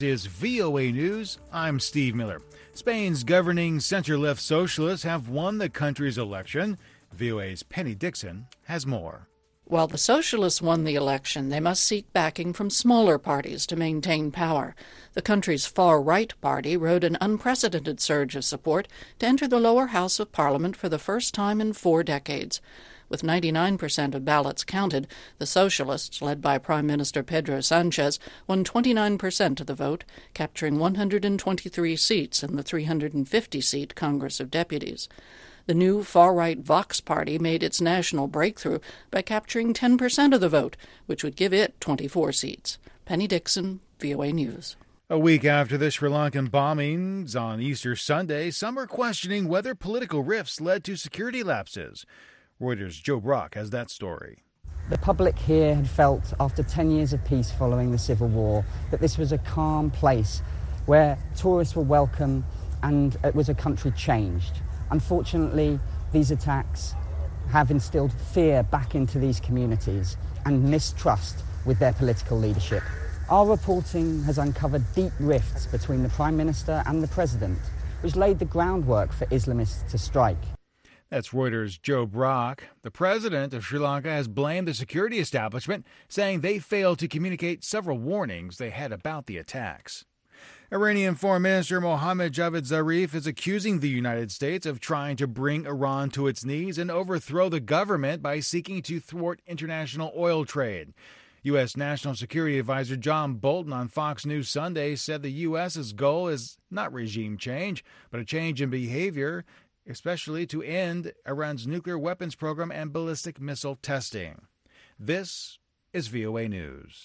Is VOA News. I'm Steve Miller. Spain's governing center-left socialists have won the country's election. VOA's Penny Dixon has more. While the socialists won the election, they must seek backing from smaller parties to maintain power. The country's far-right party rode an unprecedented surge of support to enter the lower house of parliament for the first time in 4 decades. With 99% of ballots counted, the socialists, led by Prime Minister Pedro Sanchez, won 29% of the vote, capturing 123 seats in the 350-seat Congress of Deputies. The new far-right Vox party made its national breakthrough by capturing 10% of the vote, which would give it 24 seats. Penny Dixon, VOA News. A week after the Sri Lankan bombings on Easter Sunday, some are questioning whether political rifts led to security lapses. Reuters' Joe Brock has that story. The public here had felt, after 10 years of peace following the Civil War, that this was a calm place where tourists were welcome and it was a country changed. Unfortunately, these attacks have instilled fear back into these communities and mistrust with their political leadership. Our reporting has uncovered deep rifts between the Prime Minister and the President, which laid the groundwork for Islamists to strike. That's Reuters' Joe Brock. The president of Sri Lanka has blamed the security establishment, saying they failed to communicate several warnings they had about the attacks. Iranian Foreign Minister Mohammad Javad Zarif is accusing the United States of trying to bring Iran to its knees and overthrow the government by seeking to thwart international oil trade. U.S. National Security Advisor John Bolton on Fox News Sunday said the U.S.'s goal is not regime change, but a change in behavior, especially to end Iran's nuclear weapons program and ballistic missile testing. This is VOA News.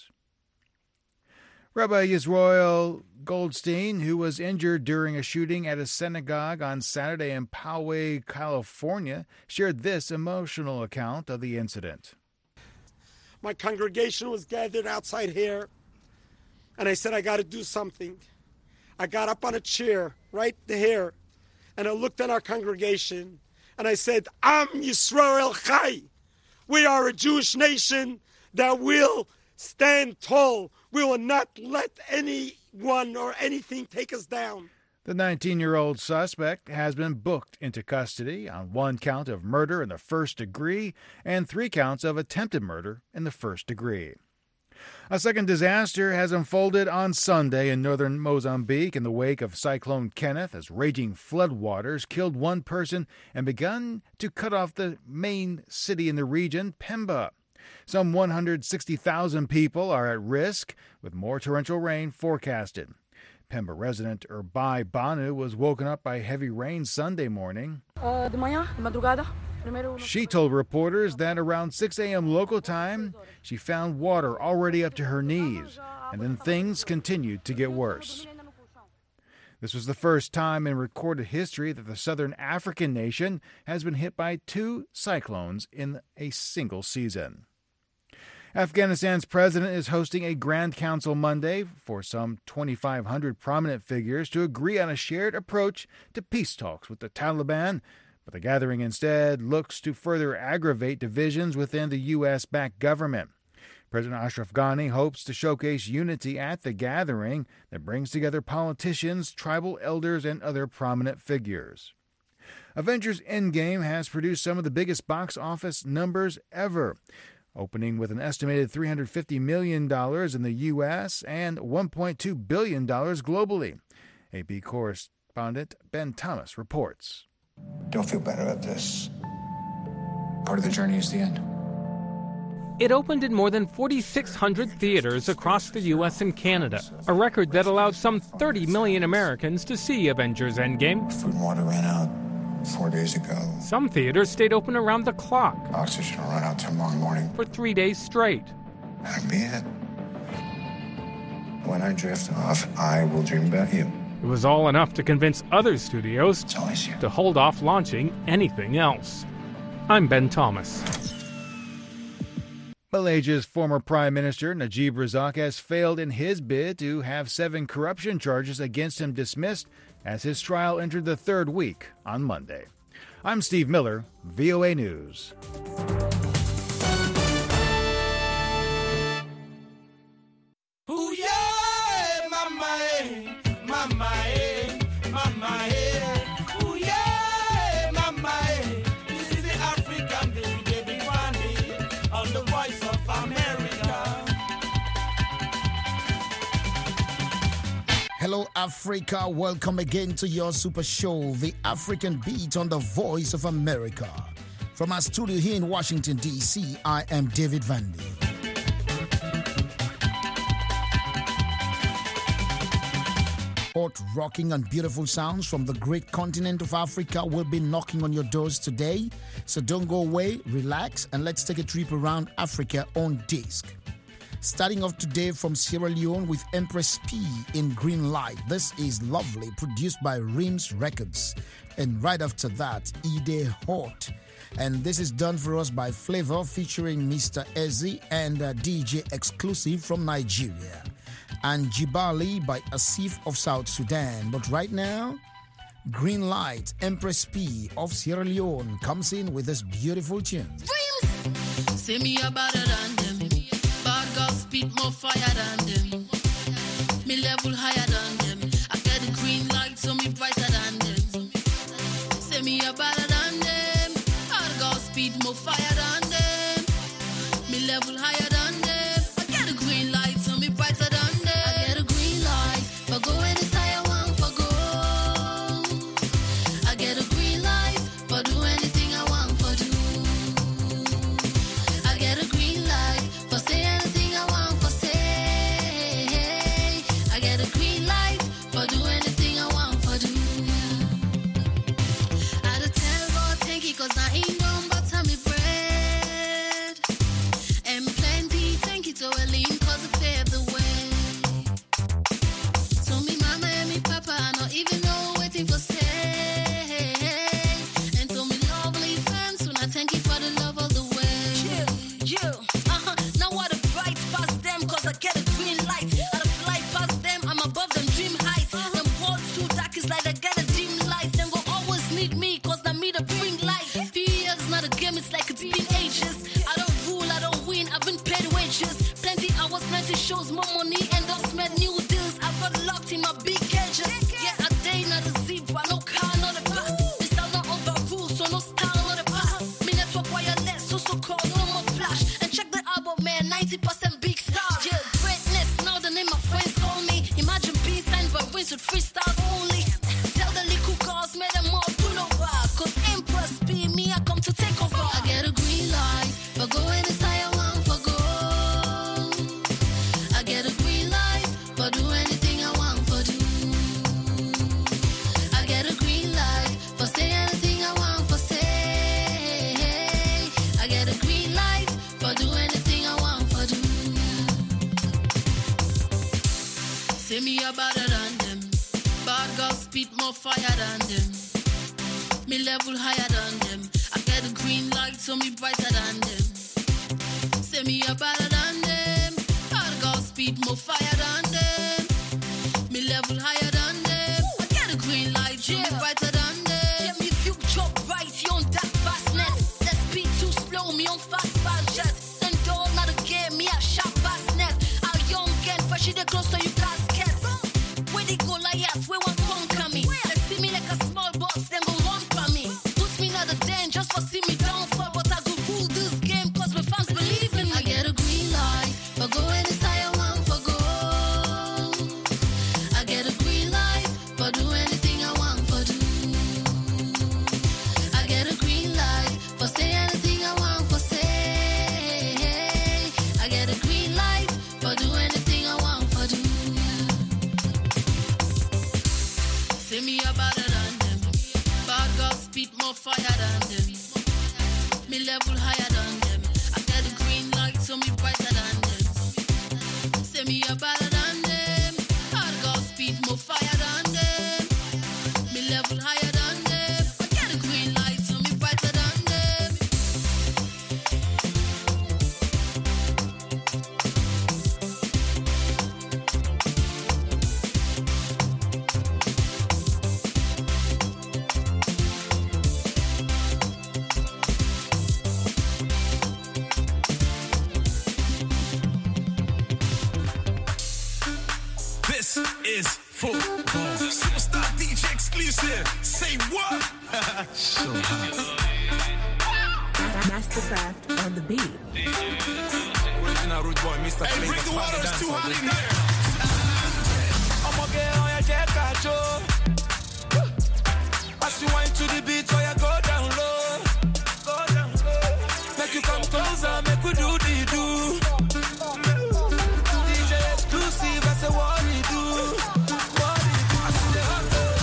Rabbi Yisroel Goldstein, who was injured during a shooting at a synagogue on Saturday in Poway, California, shared this emotional account of the incident. My congregation was gathered outside here, and I said, I got to do something. I got up on a chair right there, and I looked at our congregation, and I said, Am Yisrael Chai. We are a Jewish nation that will stand tall. We will not let anyone or anything take us down. The 19-year-old suspect has been booked into custody on 1 count of murder in the first degree and 3 counts of attempted murder in the first degree. A second disaster has unfolded on Sunday in northern Mozambique in the wake of Cyclone Kenneth as raging floodwaters killed 1 person and begun to cut off the main city in the region, Pemba. Some 160,000 people are at risk, with more torrential rain forecasted. Pemba resident Urbai Banu was woken up by heavy rain Sunday morning. She told reporters that around 6 a.m. local time, she found water already up to her knees, and then things continued to get worse. This was the first time in recorded history that the southern African nation has been hit by 2 cyclones in a single season. Afghanistan's president is hosting a Grand Council Monday for some 2,500 prominent figures to agree on a shared approach to peace talks with the Taliban, but the gathering instead looks to further aggravate divisions within the U.S.-backed government. President Ashraf Ghani hopes to showcase unity at the gathering that brings together politicians, tribal elders, and other prominent figures. Avengers Endgame has produced some of the biggest box office numbers ever, opening with an estimated $350 million in the U.S. and $1.2 billion globally. AP correspondent Ben Thomas reports. Don't feel better about this. Part of the journey is the end. It opened in more than 4,600 theaters across the U.S. and Canada, a record that allowed some 30 million Americans to see Avengers Endgame. Food and water ran out 4 days ago. Some theaters stayed open around the clock. Oxygen will run out tomorrow morning. For 3 days straight. That'll be it. When I drift off, I will dream about you. It was all enough to convince other studios to hold off launching anything else. I'm Ben Thomas. Malaysia's former Prime Minister Najib Razak has failed in his bid to have 7 corruption charges against him dismissed as his trial entered the 3rd week on Monday. I'm Steve Miller, VOA News. Ooh, yeah, mama. mama, eh, mama, eh. Ooh, yeah, mama, eh. This is the African baby, David Wandy, on the Voice of America. Hello, Africa. Welcome again to your super show, The African Beat on the Voice of America. From our studio here in Washington, D.C., I am David Vandy. Hot, rocking, and beautiful sounds from the great continent of Africa will be knocking on your doors today. So don't go away, relax, and let's take a trip around Africa on disc. Starting off today from Sierra Leone with Empress P in Green Light. This is Lovely, produced by Rims Records. And right after that, Ide Hot. And this is done for us by Flavor featuring Mr. Ezzy and DJ Exclusive from Nigeria. And Jibali by Asif of South Sudan. But right now, Green Light, Empress P of Sierra Leone comes in with this beautiful tune. Say me about it and them. Bad girls spit more fire than them. Me level higher than them. I get the green light so me brighter than them. Say me about it and them. Bad girls spit more fire than them. Me level higher than them. I get the green light so me brighter than them. I get a green light for go any side I want for go. I get a green light for do anything I want for do. I get a green light for say anything I want for say. I get a green light for do anything I want for do. I had to tell God thank you cause I ain't done but tell me bread. And plenty thank you to Eileen cause it paved the way. So me mama and me papa I not even know waiting for say. And to me lovely fans when I thank you for the love all the way. Now what a bright past them cause I get a green light. I don't fly past them, I'm above them dream heights. Them walls too dark is like they get a dim light. Them go always need me cause I me to bring light. Few years not a game, it's like it's been ages. I don't rule, I don't win, I've been paid wages. Plenty hours, plenty shows, more money, endorsement, new deals. I've got locked in my big cages. Yeah, a day not a zebra, no car, not a bus. This style not overruled, so no style, not a pass. Me network wireless, so called, no more flash. And check the album, man, 90% big stars. Yeah, greatness, now the name my friends call me. Imagine being signed by wins with freestyles only. Tell the little cars, made them all pull over. Cause Empress be me, I come to take over. I get a green light, but go any side I want for go. I get a green light, but do anything I want for do. I get a green light, for say anything I want for say. I get a green light, for do anything I want for do. Say me about it than them. Bad girls spit more fire than them. Me level higher than them. I get a green light so me brighter than them. Say me about it than them. Bad girls spit more fire than them. Me level higher than them. I get a green light so me brighter than them. Get me future bright, you on that fastness. That speed too slow, me on fast jets. Then door not a game, me a sharp fastness. Our young and fresh, they close so you casket. Where they go like yes, where one conquer me. They see me like a small boss, then go run for me. Put me not a den just for see me down for. But I go rule this game cause my fans believe in me. I get a green light, but go any side I want for go. I get a green light, but do anything I want for do. I get a green light, for say anything I want for say. I get a green light, for do anything I want for do. Say me about it than them. Bad girls spit more fire than them. Me level higher than them. I get a green light so me brighter than them. Say me about it than them. Bad girls spit more fire than them. Me level higher than them. I get a green light so me brighter than them. This is Football. Superstar DJ exclusive. Say what? So hot. Mastercraft on the beat. Original Root Boy, Mr. Hey, bring the water, it's too hot in here. I'm gonna get on your jet, Kacho. As you wind to the beat, so you go down low. Go down low. Make you come closer, make we do the do. DJ exclusive, I say what he do. What he do. I see the hot girl.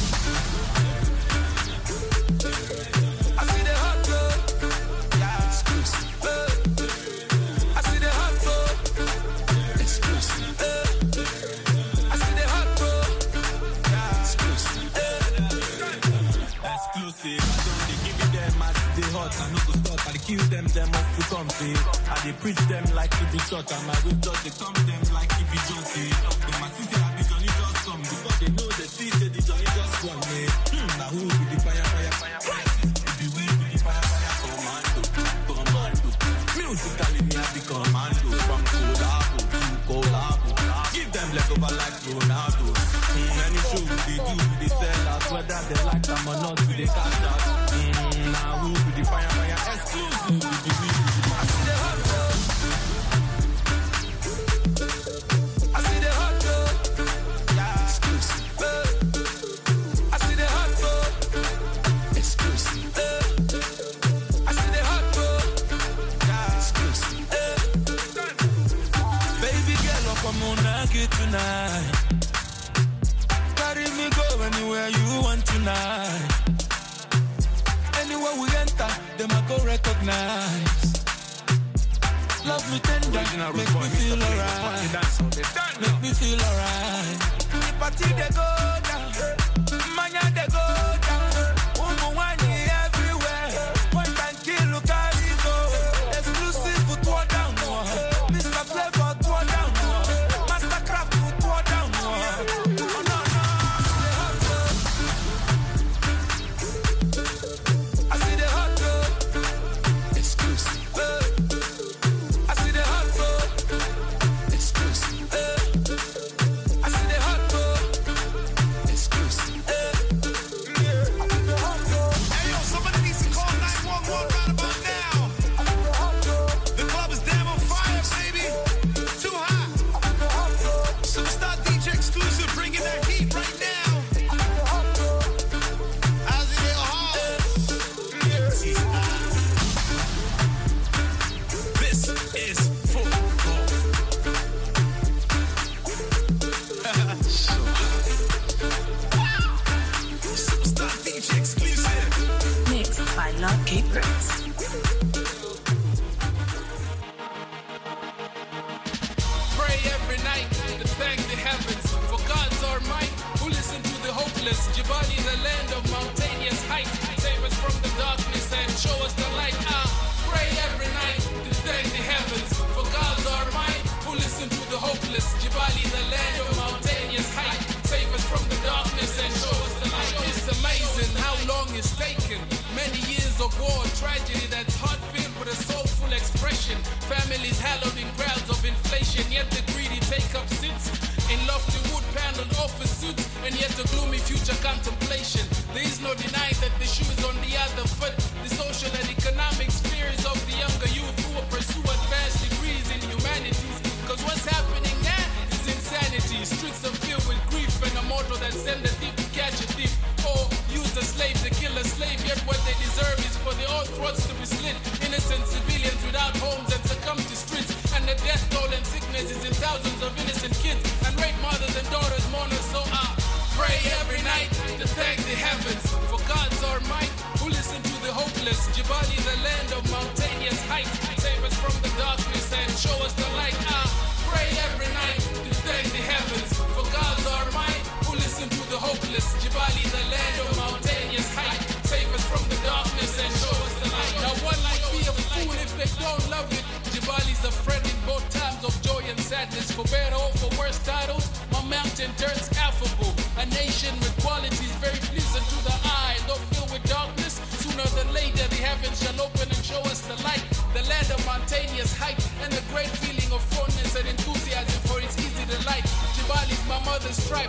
I see the hot girl. Yeah, exclusive. I see the hot girl. Exclusive. I see the hot girl. Yeah, exclusive. Exclusive. I don't they give it them as they hot. I no go stop. I kill them off to come see. I they preach them like if it's short. And my whip just they come them like if it's just see. They must see I be Johnny just come. Before they know they see say the Johnny just come. Now who be the fire? If you will be the fire commando. Musically me I be commando. From collabo to collabo. Give them leftover like Ronaldo. Many shows they do, they sell out. Whether they like them or not, we they cash out. Now who be the fire exclusive? With the weed, I see the hot girl. I see the hot girl. Yeah, exclusive. I see the hot girl. Exclusive. I see the hot girl. Yeah, exclusive. Baby girl, up I'm on get tonight. Carry me go anywhere you want tonight. Anywhere we enter, them I go recognize. Love me tender, make me feel alright. Make me feel alright. The party they go down, mania they go down. Woman whiny everywhere, point and kill, look at it go. Exclusive for throw down, Mr. Flavor throw down, Mastercraft throw down. Oh no. I see the hot girl. Exclusive. I see the hot girl. Exclusive. I see the hot girl. Exclusive. Hey yo, somebody needs to call 911 right about now. The club is damn on fire, baby. Too hot. Superstar DJ exclusive, bringing that heat right now. As it get hot. This is football. So hot. Superstar DJ exclusive. Mixed by Lucky Prince. Pray every night to thank the heavens for God's our might, who listen to the hopeless. Jibali, the land of mountainous height, save us from the darkness and show us the light. Pray every night to thank the heavens for God's our might, who listen to the hopeless. Jibali, the land of mountainous height, save us from the darkness and show us the light. It's amazing how long it's taken. Many years of war, tragedy that's heart-filled with a soulful expression. Families hallowed in crowds of inflation, yet the greedy take up seats in lofty wood-paneled office suits, and yet a gloomy future contemplation. There is no denying that the shoe is on the other foot. The social and economic spheres of the younger youth who will pursue advanced degrees in humanities. Cause what's happening now is insanity. Streets are filled with grief and a motto that send a thief to catch a thief, or use a slave to kill a slave. Yet what they deserve is for their own throats to be slit. Innocent civilians without homes and succumb to streets, and the death toll and sickness is in thousands of innocent kids, and rape mothers and daughters mourn us. So I pray every night to thank the heavens for God's our might, who listen to the hopeless. Jibali, the land of mountainous height, save us from the darkness and show us the light. I pray every night to thank the heavens for God's our might, who listen to the hopeless. Jibali, the land of mountainous height, save us from the darkness and show us the light. Now one might be a fool if they don't love it. Jibali's a friend in both times of joy and sadness. For better or for worse titles, my mountain turns affable. A nation with qualities very pleasing to the eye, though filled with darkness. Sooner than later the heavens shall open and show us the light. The land of mountainous height and the great feeling of fondness and enthusiasm for its easy delight. Jibali's my mother's tribe.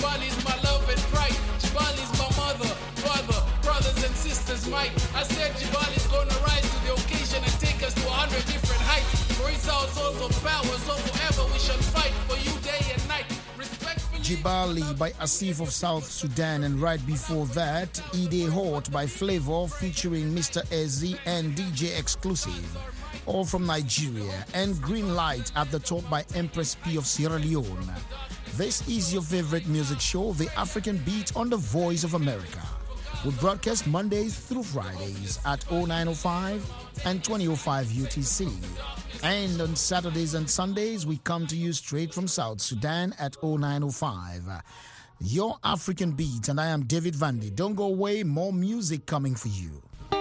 Jibali's my love and pride. Jibali's my mother, father, brothers and sisters might. I said Jibali's gonna rise to the occasion and take us to 100 different heights. For it's our source of power, so forever we shall fight for you day and night. Jibali by Asif of South Sudan, and right before that, Ide Hot by Flavor featuring Mr. Ezi and DJ Exclusive, all from Nigeria, and Green Light at the top by Empress P of Sierra Leone. This is your favorite music show, The African Beat, on the Voice of America. We broadcast Mondays through Fridays at 0905 and 2005 UTC. And on Saturdays and Sundays, we come to you straight from South Sudan at 0905. Your African Beat, and I am David Vandy. Don't go away, more music coming for you.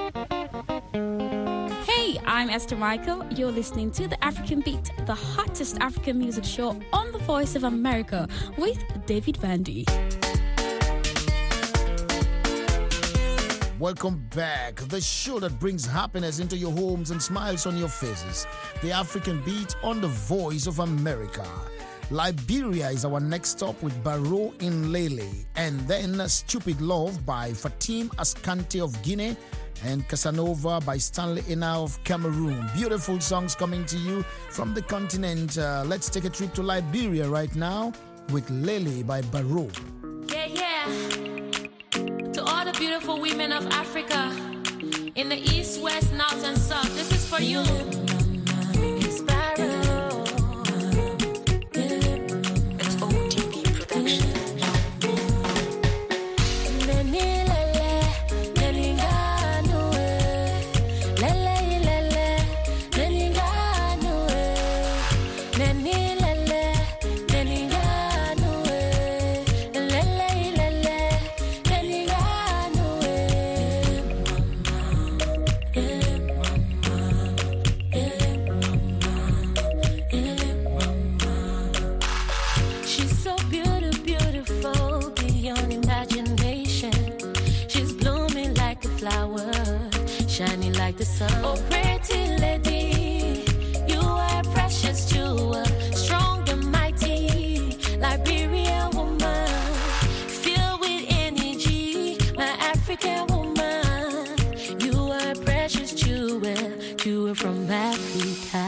Hey, I'm Esther Michael. You're listening to The African Beat, the hottest African music show on the Voice of America with David Vandy. Welcome back. The show that brings happiness into your homes and smiles on your faces. The African Beat on the Voice of America. Liberia is our next stop with Baro in Lele. And then Stupid Love by Fatim Askante of Guinea and Casanova by Stanley Ina of Cameroon. Beautiful songs coming to you from the continent. Let's take a trip to Liberia right now with Lele by Baro. Yeah. To all the beautiful women of Africa, in the east, west, north, and south, this is for you. It's Barrow. It's ODB production. Shining like the sun. Oh, pretty lady, you are a precious jewel, strong and mighty, Liberian woman, filled with energy, my African woman. You are a precious jewel from Africa.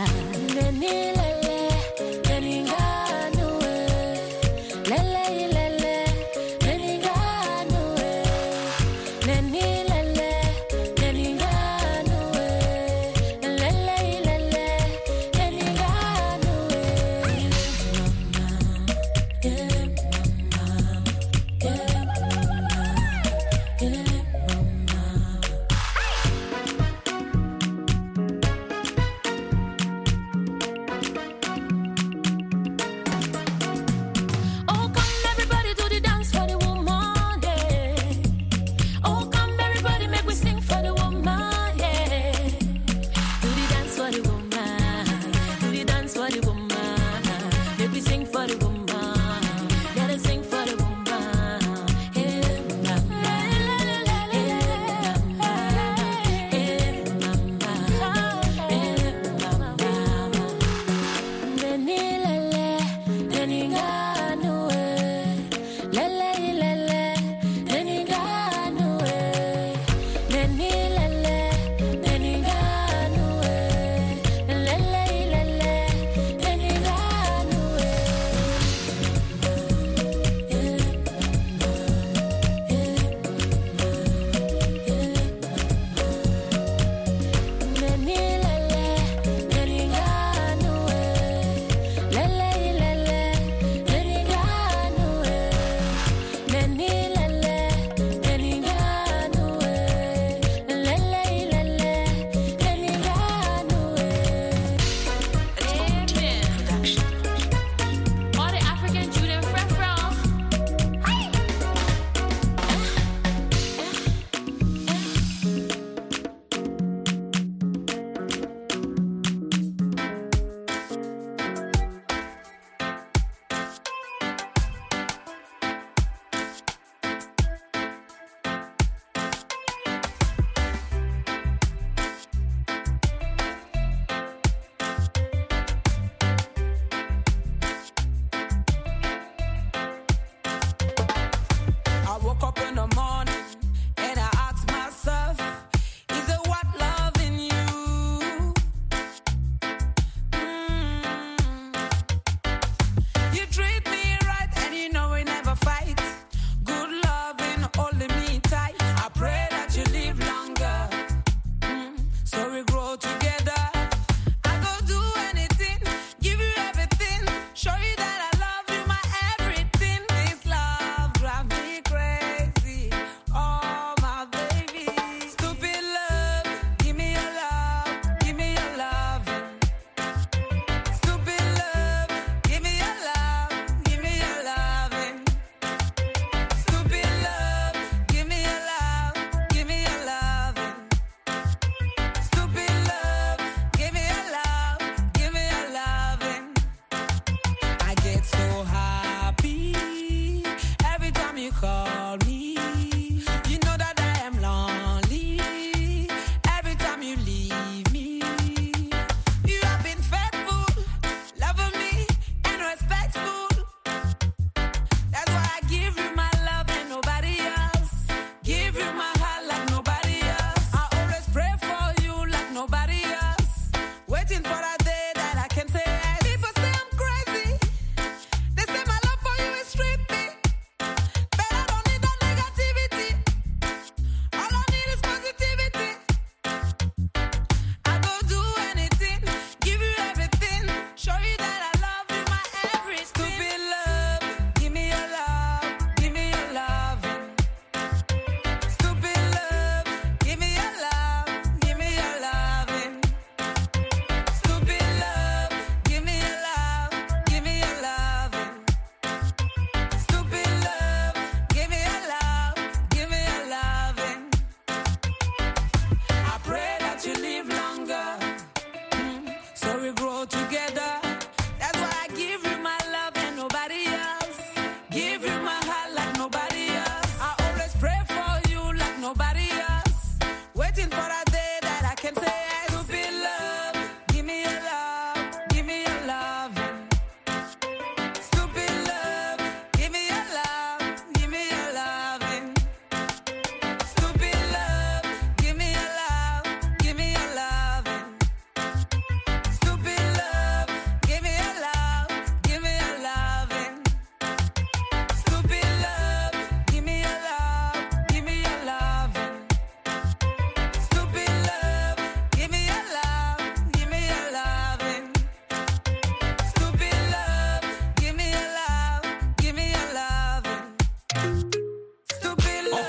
nobody else. I always pray for you like nobody else. Waiting for that day that I can say, stupid love, give me your love, give me your love. Stupid love, give me your love, give me your loving. Stupid love, give me your love, give me your loving. Stupid love, give me your love, give me your loving. Stupid love, give me your love, give me your loving. Stupid love, give me your love, give me your loving. Stupid love, give me your love, give me your loving. Stupid love.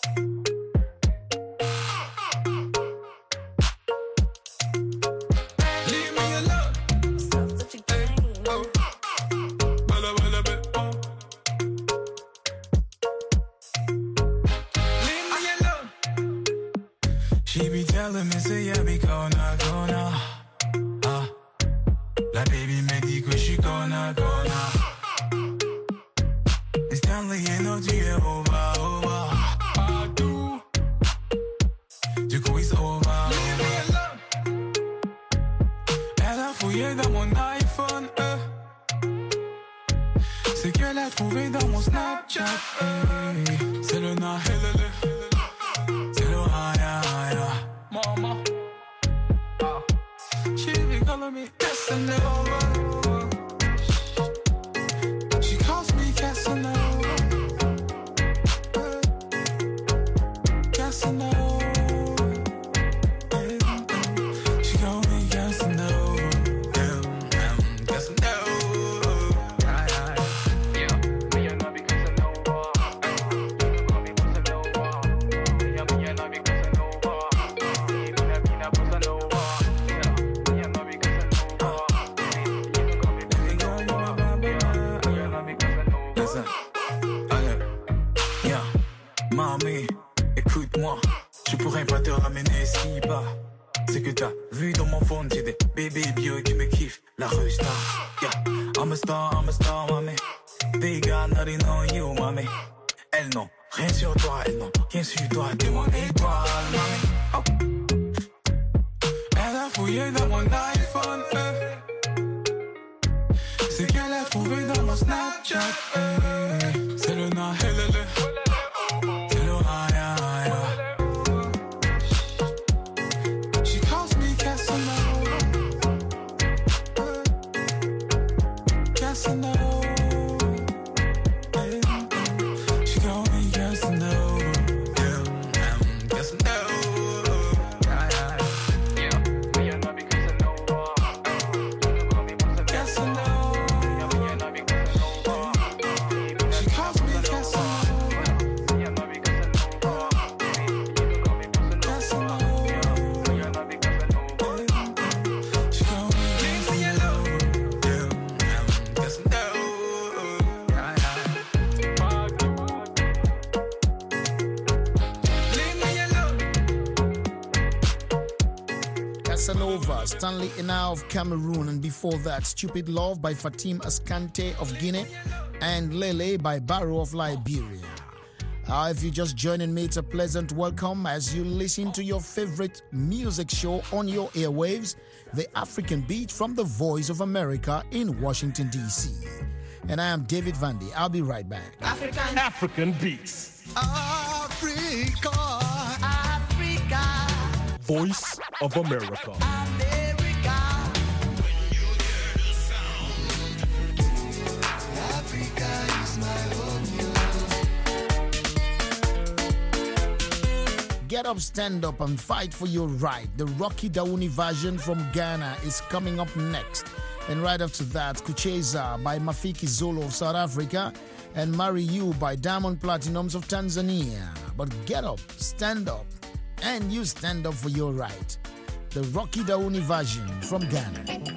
Leave me alone. Bella, bella, bella. Leave me alone. She be telling me, say, I be gonna. La baby me dit que je suis gonna. Et Stanley, you know, tu es over. Partout. Du coup, it's over. Leave me alone. Elle a fouillé dans mon iPhone, c'est qu'elle a trouvé dans mon Snapchat, c'est le na, c'est le haya. Mama, she be calling me Casanova. She calls me Casanova. Casanova. She call me Casanova. Casanova. Yeah, me and I be Casanova. You call me Casanova. Yeah, me and I be Casanova. Mina Casanova. Yeah, me and I be Casanova. You call me Casanova. Yeah, me and I be Casanova. Listen, yeah, mamie, écoute-moi. Je pourrais pas te ramener si bas. C'est que t'as vu dans mon phone, j'ai des bébés bio qui me kiffent. La rue star, yeah. I'm a star, mamie. They got nothing on you, mamie. Elles n'ont rien sur toi, elles n'ont rien sur toi. T'es mon étoile, mamie. Oh. Elle a fouillé dans mon iPhone, c'est qu'elle a trouvé dans mon Snapchat, c'est le na, c'est le haya. She calls me Casanova. Casanova. She calls me Casanova. Casanova. Yeah, me and I be Casanova. You call me Casanova. Yeah, me and I be Casanova. She calls me Casanova. Yeah, me and I be Casanova. You call me Casanova. Yeah, me and I be Casanova. She calls me Leave me alone. Casanova. Leave me alone. Casanova, Stanley Ina of Cameroon, and before that, Stupid Love by Fatim Ascante of Guinea, and Lele by Barrow of Liberia. If you're just joining me, it's a pleasant welcome as you listen to your favorite music show on your airwaves, The African Beat from the Voice of America in Washington, D.C. And I am David Vandy. I'll be right back. African Beats. Africa. Voice of America. Get up, stand up, and fight for your right. The Rocky Dauni version from Ghana is coming up next. And right after that, Kucheza by Mafiki Zolo of South Africa and Marry You by Diamond Platinums of Tanzania. But get up, stand up, and you stand up for your right. The Rocky Dauni version from Ghana.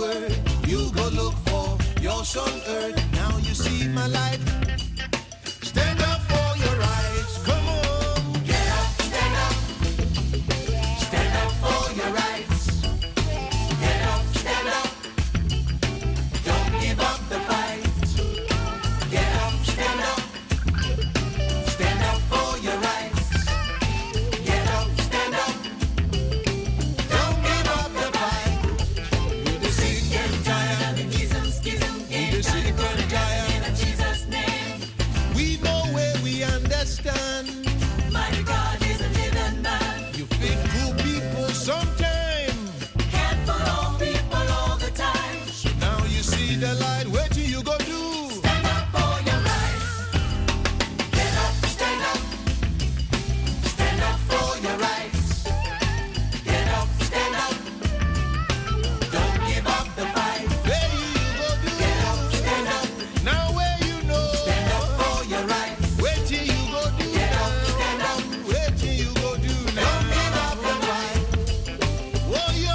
word. You go look for your son earth. Now you see my light. Stand up for your rights. Come on. Get up, stand up. Stand up for your rights. Get up, stand up. Don't give up the fight. Get up, stand up. Stand up for your rights. Get up, stand up. Don't give up the fight. You the sick and tired. You the sick and tired. In Jesus' name. We know where we understand. Mighty God is a living man. You faithful people sometime. Can't follow people all the time. So now you see the light. Where do you go do? Stand up for your rights. Get up, stand up. Stand up for your rights. Get up, stand up. Don't give up the fight. Where you go do? Get up, stand up. Now where you know? Stand up for your rights. Where till you go do? Get up, stand up. Where till you go do? Now don't give up the fight. Whoa yo,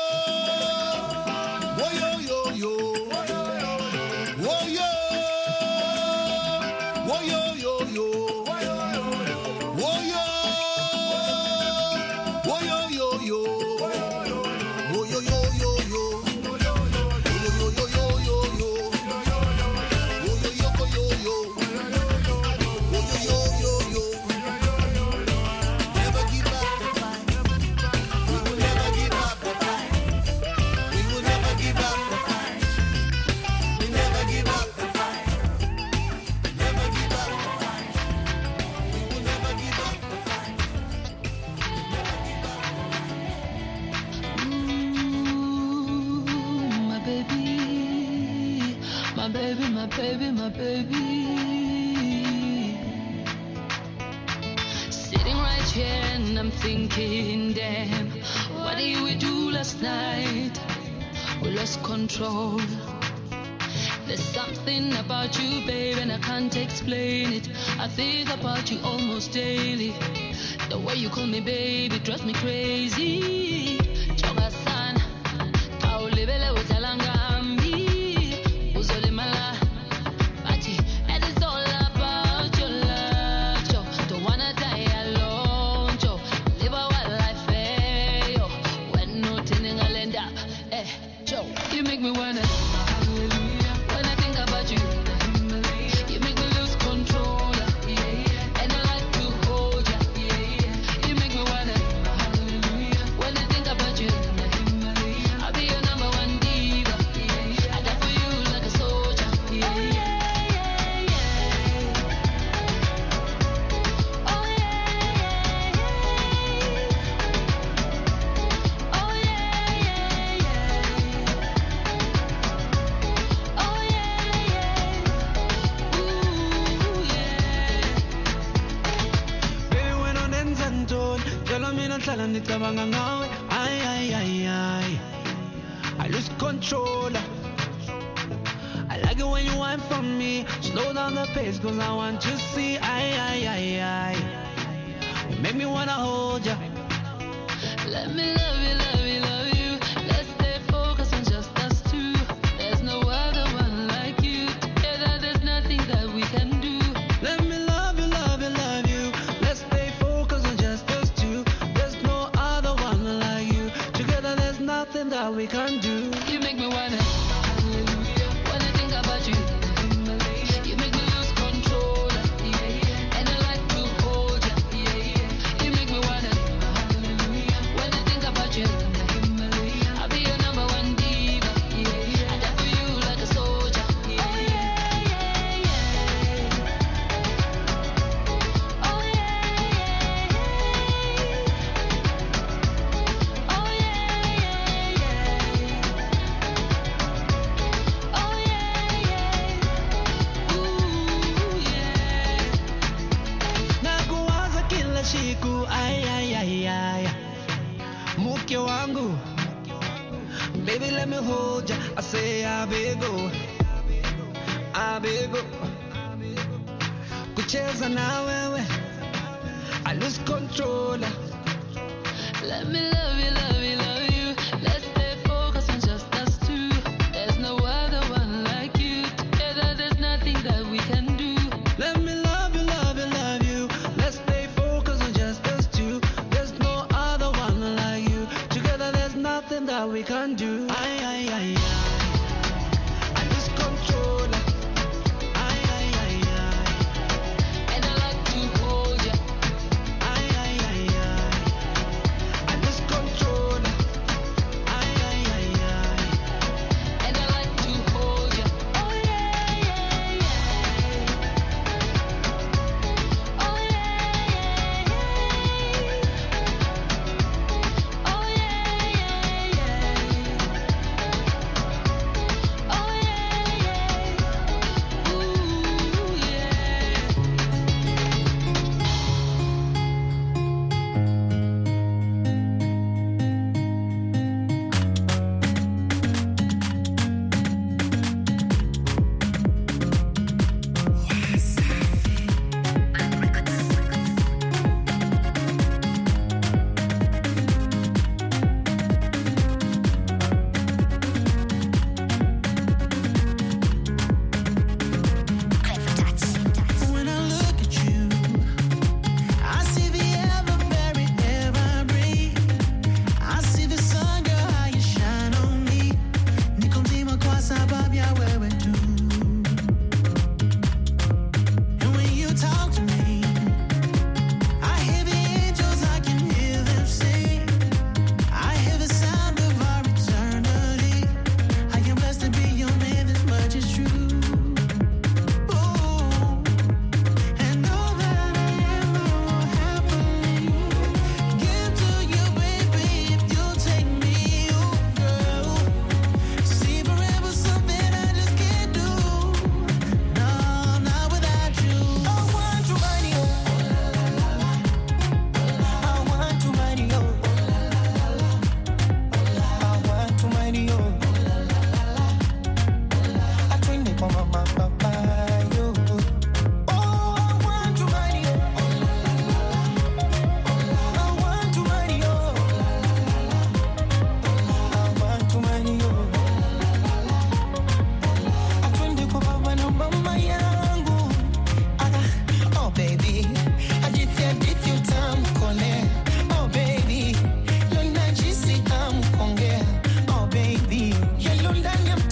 whoa yo yo yo, whoa yo, whoa yo yo yo, whoa yo, whoa yo yo yo, whoa yo yo yo yo, whoa yo yo yo yo yo, whoa yo yo yo yo, whoa yo yo yo. Never give up the fight. We will never give up the fight. We will never give up the fight. We never give up the fight. Never give up the fight. We will never give up the fight. My baby, my baby, my baby, my baby. Sitting right here and I'm thinking, damn, what did we do last night? We lost control. There's something about you, babe, and I can't explain it. I think about you almost daily. The way you call me baby drives me crazy. Choga-san, kaulibele utalangambi, uzolimala. Bachi, and it's all about your love, Joe. Don't wanna die alone, Joe. Live a wild life, eh, yo. When no tinning I'll end up, eh, Joe. You make me wanna, hallelujah. When I think about you, you make me lose control, yeah. And I like to hold ya, yeah. You make me wanna, hallelujah. When I think about you, I'll be your number one diva, yeah. I die for you like a soldier, yeah. Oh yeah, yeah, yeah. Oh yeah, yeah, yeah. Oh yeah, yeah, yeah. Oh yeah, yeah. Ooh, yeah. Baby, when on ends and tone, tell me not tell and it's a bang and now. Ay, ay, ay, ay. I lose control. I like it when you whine from me. Slow down the pace, cause I want to see. Ay, ay, ay, ay. You make me wanna hold ya. Let me love you, love you, love you. Let's stay focused on just us two. There's no other one like you. Together there's nothing that we can do. Let me love you, love you, love you. Let's stay focused on just us two. There's no other one like you. Together there's nothing that we can do. You make me wanna, hallelujah. When I think about you, you make me lose control, yeah. And I like to hold ya, yeah. You make me wanna, hallelujah. When I think about you, I'll be your number one diva, yeah. I die for you like a soldier, yeah. Oh yeah, yeah, yeah. Oh yeah, yeah, yeah. Oh yeah, yeah, yeah. Oh yeah, yeah. Ooh, yeah. Nakuwaza kila siku, ay, ay, ay, ay. Mke wangu, baby let me hold ya. I say I beg kucheza na wewe, I lose control. Let me love you, love you, love you. Let's stay focused on just us two.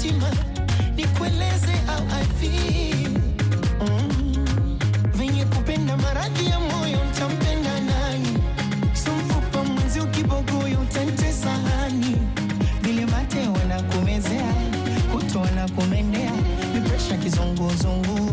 heshima, nikueleze how I feel. Venye kupenda maradhi ya moyo, ntampenda nani? So mfupa mwenzi ukibogoyo, utantesa hani? Vile mate wanakumezea, kuto wanakumendea, ni presha kizunguzungu.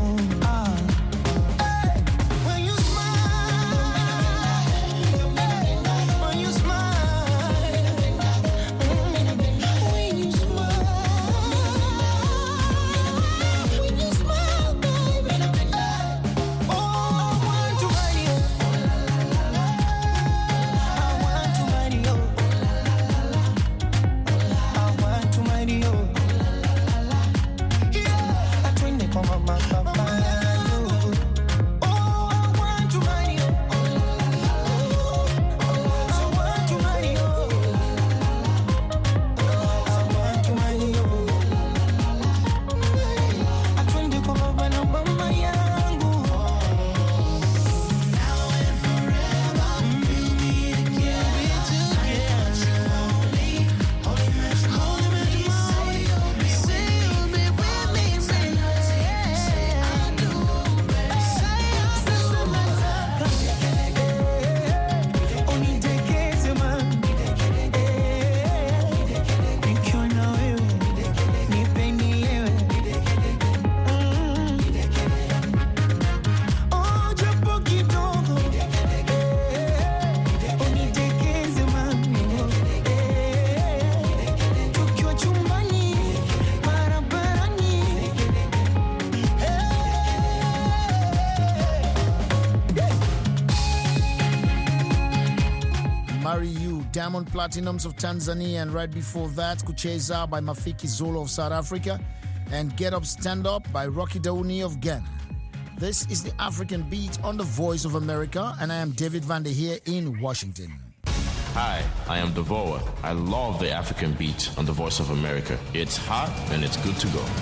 Diamond Platinums of Tanzania, and right before that, Kucheza by Mafiki Zolo of South Africa, and Get Up Stand Up by Rocky Dauni of Ghana. This is the African Beat on the Voice of America, and I am David Vander here in Washington. Hi, I am Devoa. I love the African Beat on the Voice of America. It's hot and it's good to go.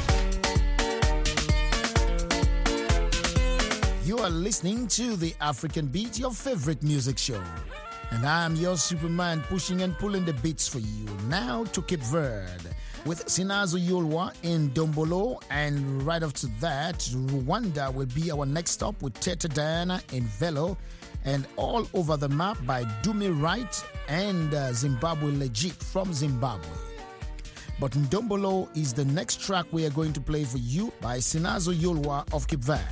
You are listening to the African Beat, your favorite music show. And I am your Superman, pushing and pulling the beats for you. Now to Cape Verde with Sinazo Yolwa in Dombolo, and right after that, Rwanda will be our next stop with Teta Diana in Velo, and All Over the Map by Do Me Right and Zimbabwe Legit from Zimbabwe. But Ndombolo is the next track we are going to play for you by Sinazo Yolwa of Cape Verde.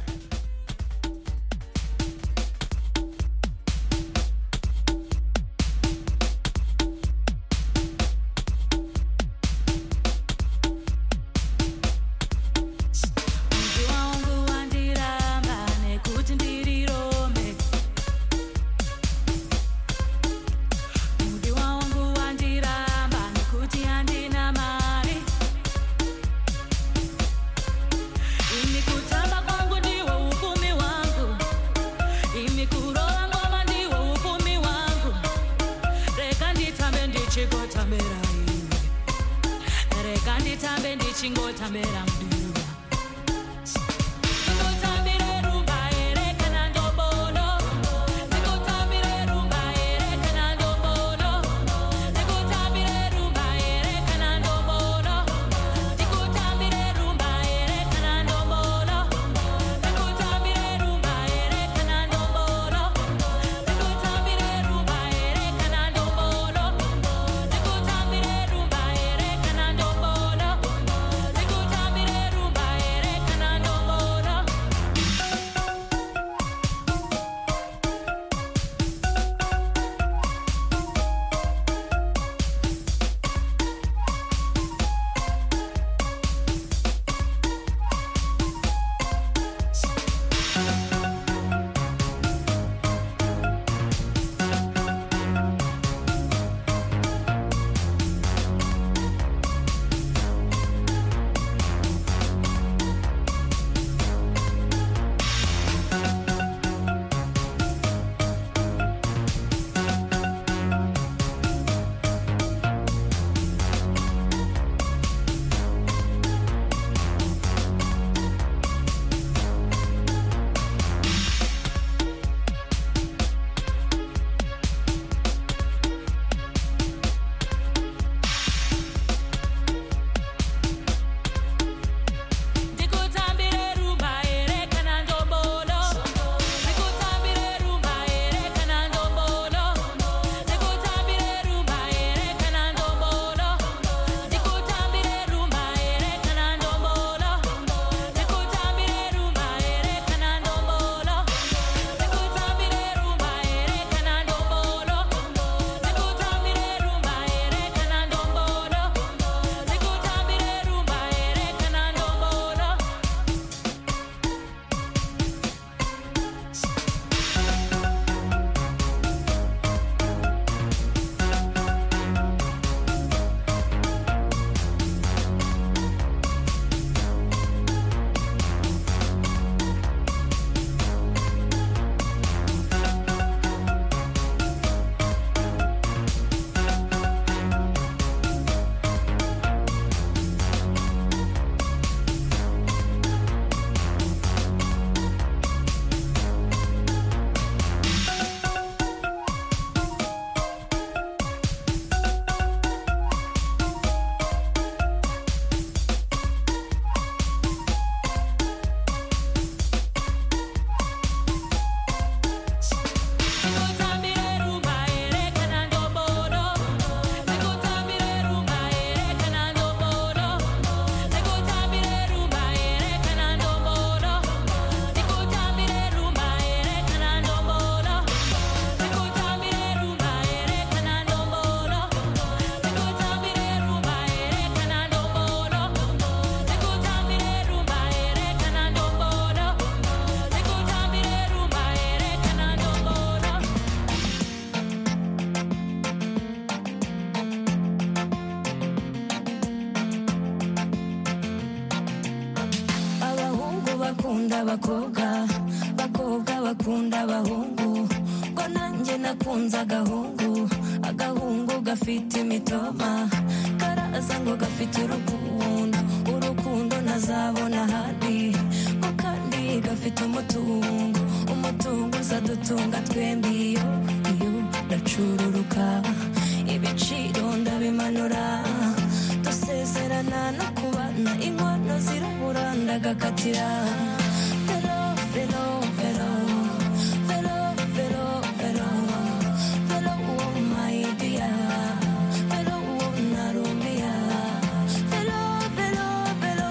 bakunda abakobwa bakobwa bakunda abahungu ngo nanjye nakunze agahungu agahungu gafite imitoma karaza ngo gafite urukundo nazabona ahandi ngo kandi gafite umutungo uzadutunga twembi iyo ndacururuka ibiciro ndabimanura dusezerana no kubana inkono zirabura ndagakatira velo velo velo velo velo velo velo oh my dear velo oh narumia velo velo velo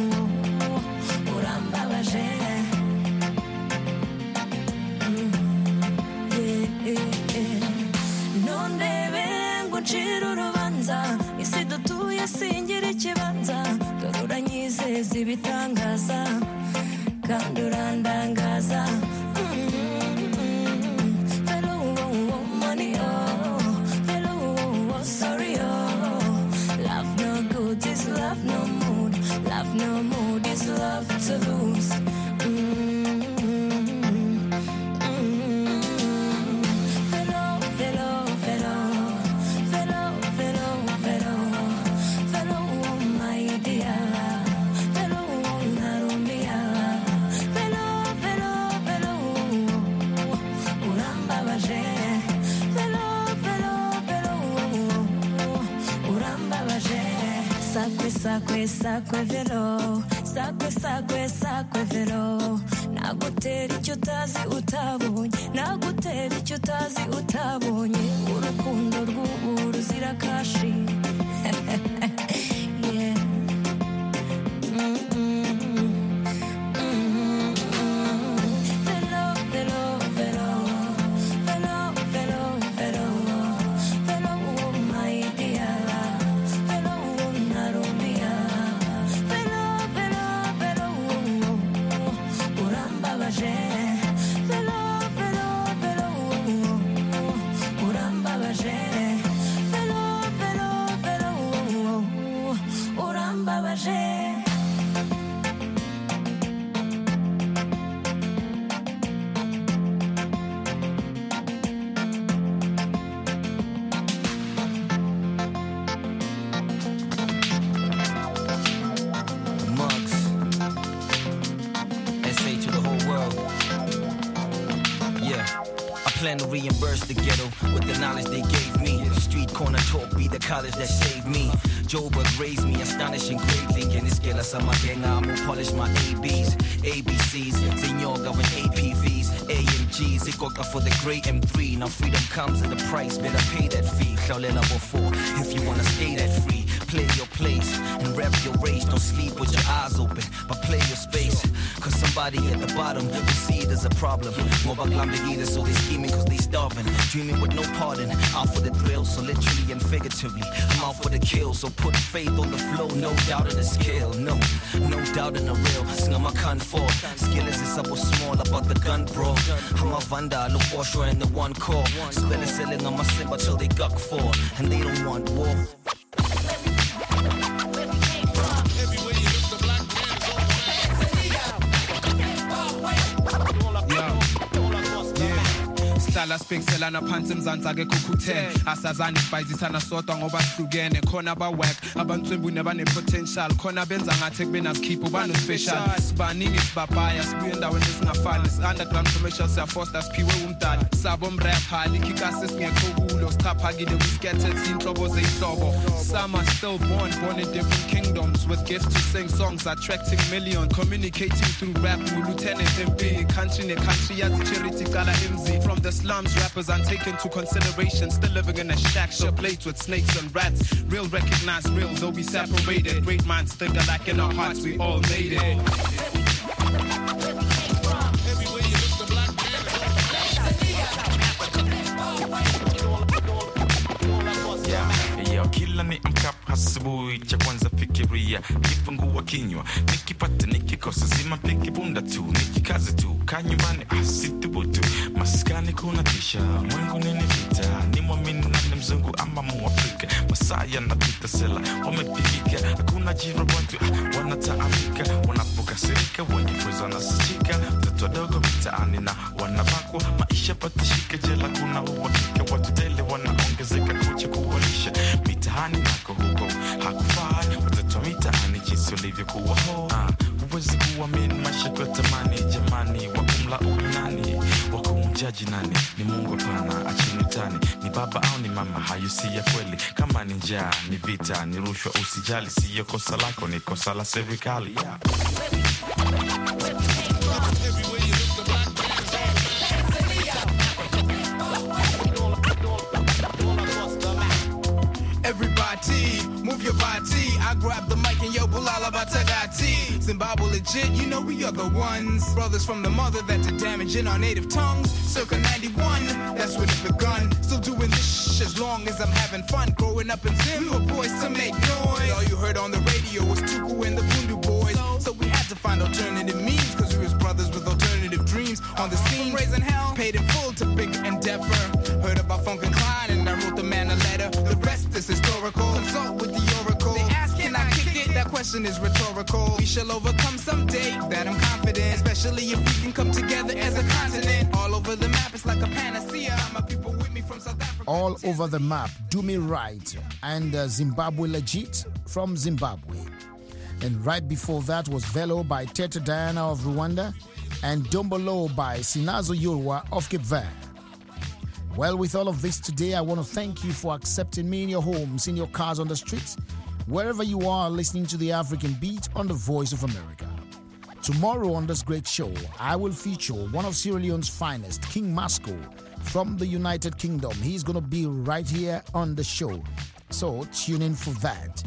urambabaje nondebe ngo ncire urubanza isi dutuye singira ikibanza dore uranyizeza ibitangaza kandi urandangaza velo money velo sorry love no good is love no mood love no mood is love to lose sakwe vero sakwe vero nagutera icyo utazi utabonye nagutera icyo utazi utabonye urukundo rw'ubu ruzira kashi yeah. Plan to reimburse the ghetto with the knowledge they gave me. Street corner talk be the college that saved me. Joburg raised me, astonishing greatly. In this skill, I'm a gang, I'm gonna polish my ABs, ABCs, Senor govern APVs, AMGs. It got for the great M3. Now freedom comes at a price, better pay that fee. If you wanna stay that free, play your place and rep your race. Don't sleep with your eyes open, but play your space. Cause somebody at the bottom will see it as a problem. More so they scheming cause they starving. Dreaming with no pardon, out for the thrill. So literally and figuratively, I'm out for the kill. So put faith on the flow, no doubt in the skill. No doubt in the real. Sing on my for skill is this up small about the gun, bro. I'm a vanda, look washer in the one core. Spell selling on my simba till they guck for. And they don't want war. Stala spexelana phansi mzansi ake kukhuthe asazani isibhayizisana sodwa ngoba sihlukene khona bawork abantswembu nebane potential khona benza ngathi kubenazikhipho bano special sibaningi sibabhaya sibuye endaweni esingafani underground commercial siyafoster siphiwe umdali sabo mrap hali kikase singekho kulo sithaphakile wiscattered inhlobo zehlobo some are still born in different kingdoms with gifts to sing songs attracting millions communicating through rap lieutenant empini country ne country yazi charity cala MZ from the slums, rappers untaken to consideration. Still living in a shack, share plates with snakes and rats. Real recognize real, though we separated. Great minds think alike in our hearts, we all made it. Kila ni mkap asubuhi cha kwanza fikiria kifungua kinywa nikipata nikikosa zima piki bunda tu nikikazi tu kanyumbani asithubutu maskani kuna tisha mwengu nini vita ni mwamini nani mzungu ama muafrika masaa yanapita sela wamepigika, hakuna ajira, watu wanataabika, wanapokasirika wenye fuzo wanasikika, watoto wadogo mitaani na wanabakwa, maisha patashika, jela kuna uhakika, watu tele wanaongezeka kucha kuwalisha, mitaani nako huko hakufai, watoto mitaani jinsi ulivyokuwa ho, huwezi kuamini maisha kwa tamani, jamani, wakumlaumu nani, wakumjaji nani, ni Mungu hapana, achini tani, ni baba au ni mama, hayo si ya kweli, kama ni njaa, ni vita, ni rushwa, usijali, siyo kosa lako, ni kosa la serikali. Everybody, move your body. I grab the mic and yo, bulala batagati. Zimbabwe legit, you know we are the ones. Brothers from the mother that did damage in our native tongues. Circa 91, that's when it begun. Still doing this shh as long as I'm having fun. Growing up in Zim, we were boys to make noise. All you heard on the radio was Tuku and the Bundu boys. So we had to find alternative means, cause we was brothers with alternative dreams. On the scene, raising hell, paid in full to big endeavor. Heard about Funk and Klein and I wrote the man a letter. The rest is historical. Consult with the oracle. They ask, can I kick it? That question is rhetorical. We shall overcome someday, that I'm confident. Especially if we can come together as a continent. All over the map, it's like a panacea. My people with me from South Africa. All over the map, Do Me Right, and Zimbabwe Legit from Zimbabwe. And right before that was Velo by Teta Diana of Rwanda and Dombolo by Sinazo Yurwa of Cape Verde. Well, with all of this today, I want to thank you for accepting me in your homes, in your cars, on the streets, wherever you are listening to the African Beat on the Voice of America. Tomorrow on this great show, I will feature one of Sierra Leone's finest, King Masco, from the United Kingdom. He's going to be right here on the show. So tune in for that.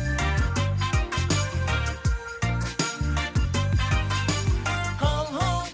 Come home.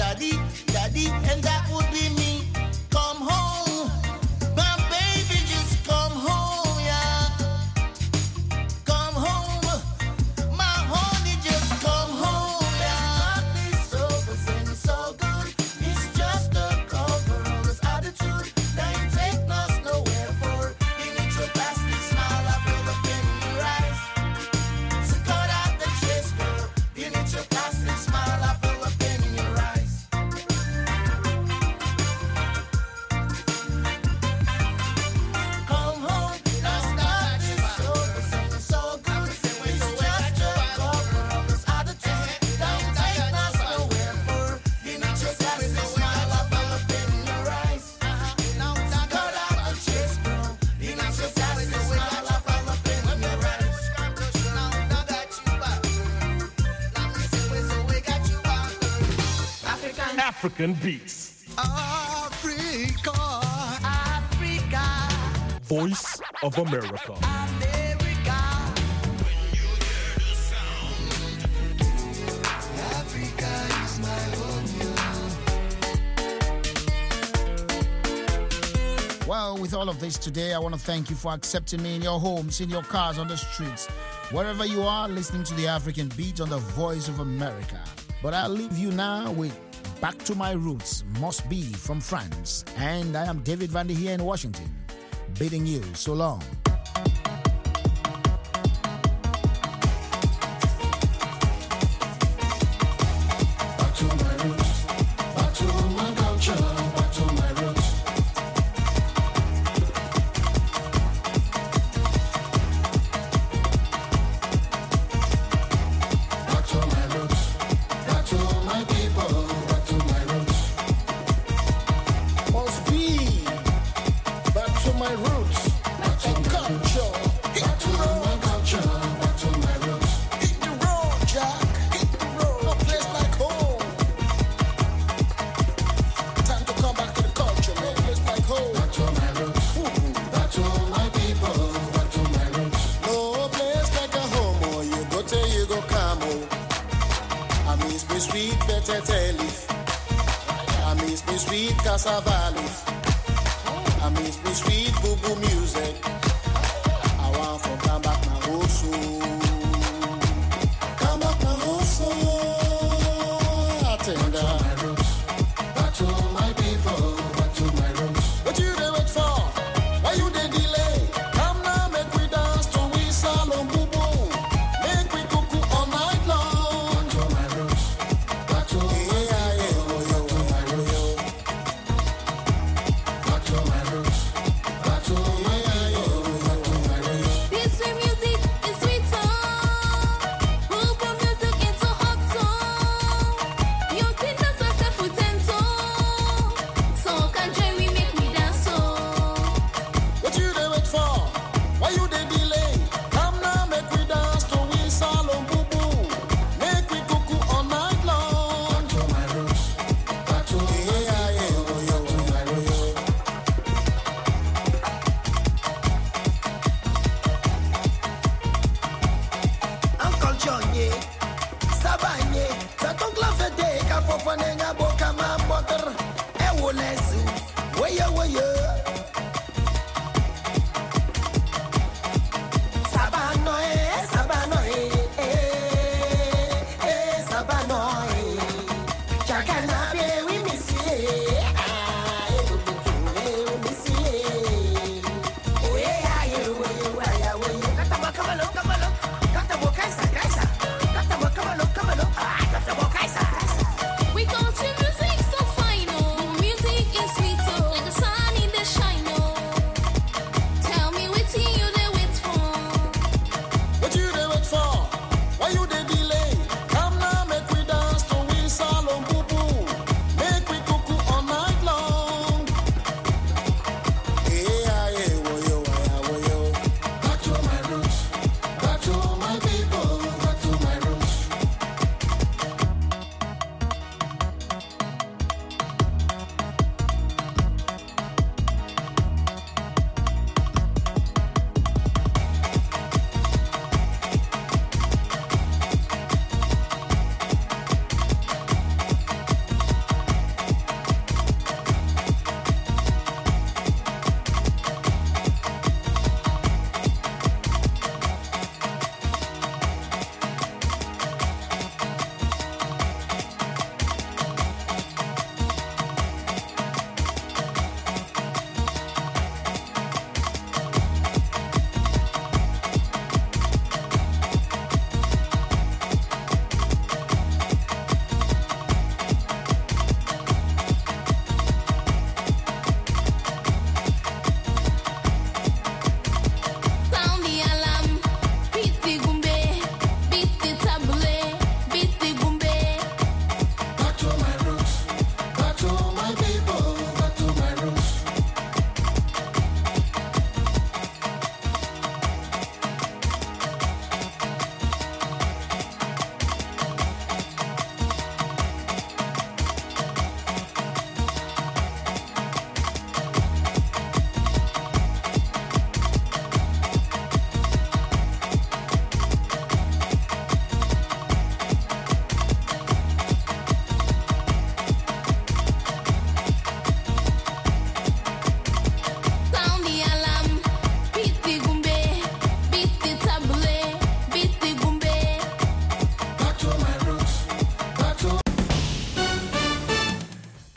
daddy, daddy, and that would be me. Come home, my baby, just come home, yeah. Come home, my honey, just come home, yeah. It's so good, so good. It's just a cover on this attitude that ain't taking us nowhere for. You need your plastic smile, I feel the pain in your eyes. So cut out the chase, girl. You need your plastic smile, I feel the pain in your eyes. Come home, that's not so good, it's just a cover on this attitude that ain't taking us nowhere for. You need your plastic smile, I feel the pain in your eyes. So cut out the chase, girl. You need your plastic smile, I feel the pain in your eyes. African beats. Africa, Voice of America. Africa is my home. Well, with all of this today, I want to thank you for accepting me in your homes, in your cars, on the streets, wherever you are, listening to the African Beat on the Voice of America. But I'll leave you now with Back to My Roots, Must Be from France. And I am David Van Der here in Washington, bidding you so long. Back to my roots, back to my culture, back to my roots. Back to my roots, back to my people, back to my roots. Must be back to my roots, back to culture, back to my culture, back to my roots. Hit the road, Jack, hit the road. No place like home. Time to come back to the culture, no place like home. Back to my roots, back to my people, back to my roots. No place like a home, oh, you go till you go come home. I miss me sweet potato leaf. I miss me sweet cassava leaf. I miss me sweet boo boo music.